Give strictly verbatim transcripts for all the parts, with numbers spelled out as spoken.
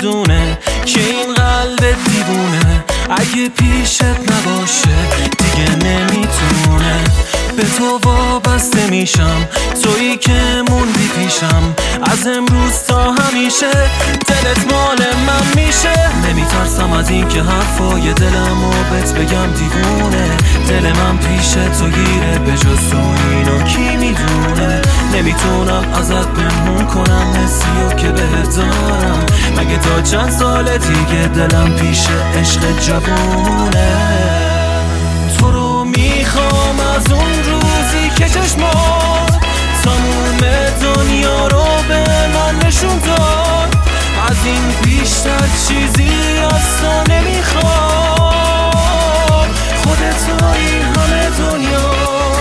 میدونه که این قلب دیوونه اگه پیشت نباشه دیگه نمیتونه. به تو وابسته میشم، تویی که موندی پیشم، از امروز تا همیشه دلت مال من میشه. نمیترسم از این که حرفای دلمو بهت بگم دیوونه، دل من پیش تو گیره، به جز تو اینو کی میدونه. نمیتونم ازت پنهون کنم حسیو که بهت دارم، مگه تا چند سال دیگه دلم پیش عشق جوونه. تو رو میخوام از اون روزی که چشمات تموم دنیا رو به من نشون داد، از این بیشتر چیزی از تو نمیخوام، خودت تویی همه دنیا.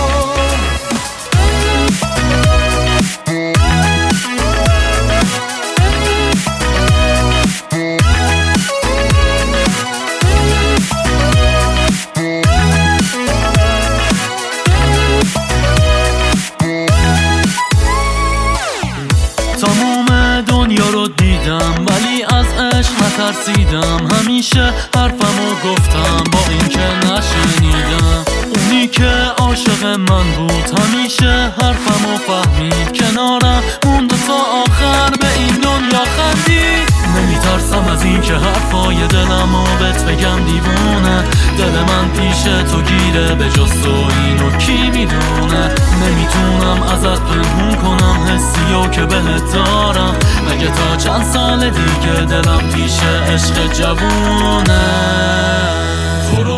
تمام دنیا رو دیدم ولی از عشق نترسیدم، همیشه حرفمو گفتم با این که نشنیدم. اونی که عاشق من بود همیشه حرفمو فهمید، کنارم موند تا آخر به این دنیا خندید. نمیترسم از این که حرفای دلمو بهت بگم دیوونه، دل من پیش تو گیره، به جز تو اینو کی میدونه. نمیتونم ازت پنهون کنم حسیو که بهت دارم، مگه تا چند سال دیگه دلم پیش عشق جوونه. تو رو